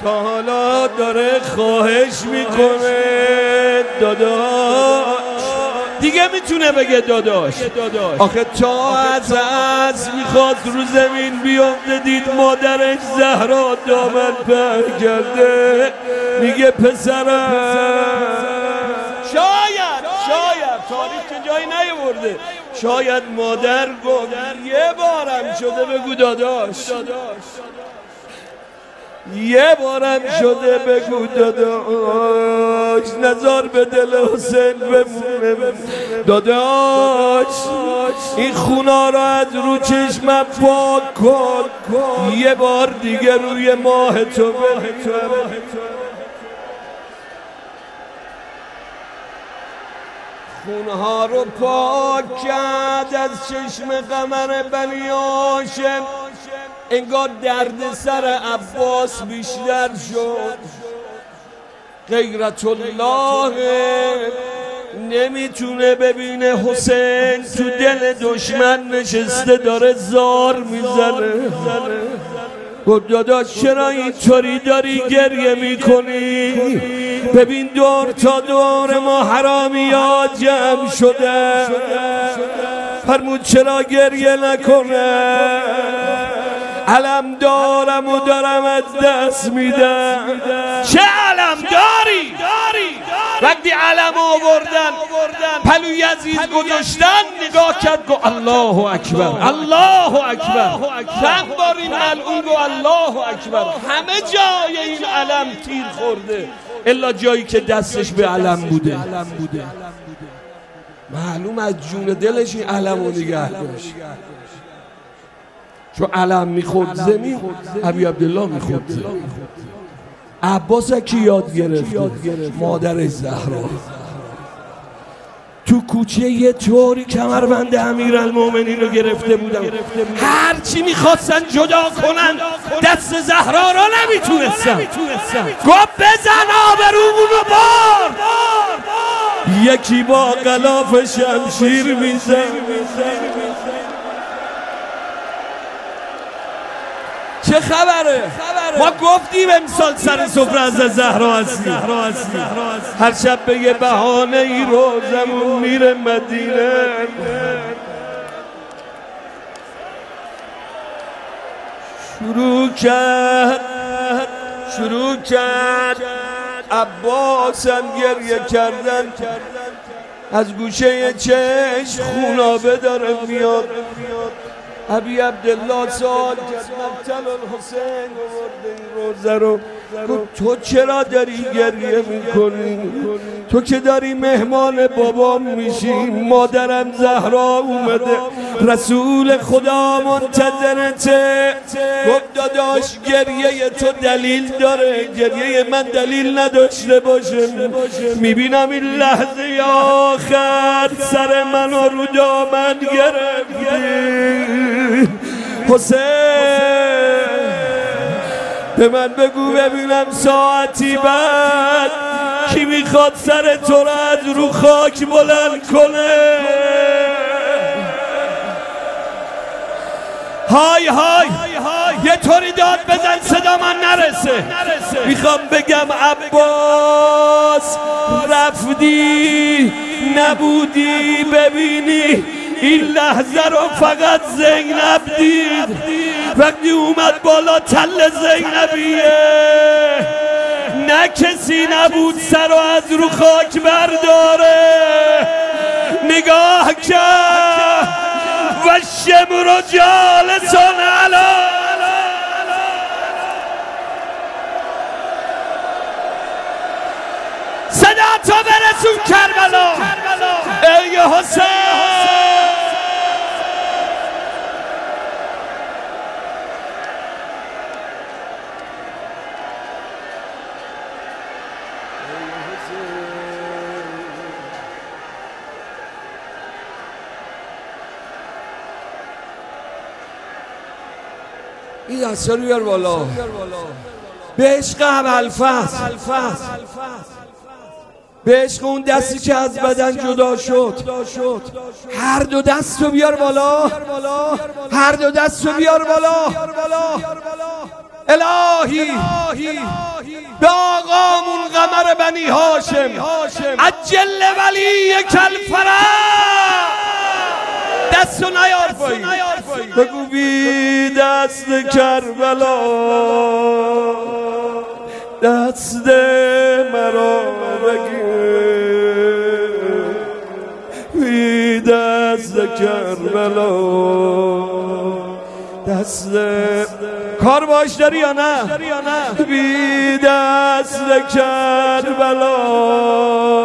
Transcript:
تا حالا داره خواهش میکنه داداش، دیگه میتونه بگه داداش. آخه تا از میخواد رو زمین بیفته دید مادرش زهرا دامن پر کرده، میگه پسرم. شاید تاریخ که جایی نیورده، شاید مادر گفت یه بارم شده بگو داداش، یه بارم شده بگو داداش، نزار به دل حسین بمونه داداش، این خونا را از رو چشمم پاک کن، یه بار دیگه روی ماه تو ببینم. خونها رو پاک کرد از چشم قمر بنی هاشم، انگار درد سر عباس بیشتر شد. غیرت الله نمیتونه ببینه حسین تو دل دشمن نشسته داره زار میزنه. گفت داداش چرا اینطوری داری گریه میکنی؟ ببین دور تا دور ما حرامی ها جمع شده. فرمود چرا گریه نکنه؟ علم دارم و دارم از دست میدم. چه علم داری؟ وقتی علم آوردن پلو یزید گذاشتن نگاه کرد گو الله اکبر، الله اکبر. چند بار این ملعون گو الله اکبر. همه جای این علم تیر خورده الا جایی که دستش به علم بوده. معلوم از جون دلش این علم رو نگه داشت، چون علم میخورد زمین ابی عبدالله میخورد زمین. عباس کی یاد گرفت؟ مادر زهرا. تو کوچه یه طوری کمربند امیرالمومنین رو گرفته بودن، هرچی میخواستن جدا کنن دست زهرا رو نمیتونستن. گفت بزن آبرومون رو برد. یکی با غلاف شمشیر میزن. چه خبره؟ ما گفتیم امسال سر سفره از زهرا هستیم. هر شب بگه بهانه ای روزمون میره مدینه. شروع کرد عباس هم گریه کردن، از گوشه چشم خونابه داره میاد. ابی عبدالله سوال کرد مقتل الحسین آورده این روزه رو. گفت تو چرا داری گریه میکنی؟ تو که داری مهمان بابام میشی، مادرم زهرا اومده، رسول خدا منتظرته. گفت داداش گریه تو دلیل داره، گریه من دلیل نداشته باشه. میبینم این لحظه آخر سر منو رو دامن گرفتی. حسین به من بگو ببینم ساعتی بعد کی میخواد سر تو را از رو خاک بلند کنه. های یه طوری داد بزن صدا من نرسه. میخوام بگم عباس رفتی نبودی ببینی این لحظه رو فقط زینب دید. وقتی اومد بالا تل زینبیه نه کسی نبود سر رو از رو خاک برداره. نگاه کرد و شمر جالسان علا صدا تو برسون کربلا. ای حسین این دستا رو بیار بالا. به عشق ابوالفضل، به عشق اون دستی که از بدن جدا شد، هر دو دست رو بیار بالا، هر دو دست رو بیار بالا. الهی به آقامون قمر بنی هاشم عجل ولی کالفرح دستو نیار پایین بگو بی دست کربلا دست مرا بگیر بی دست کربلا دست کار باش داری یا نه بی دست کربلا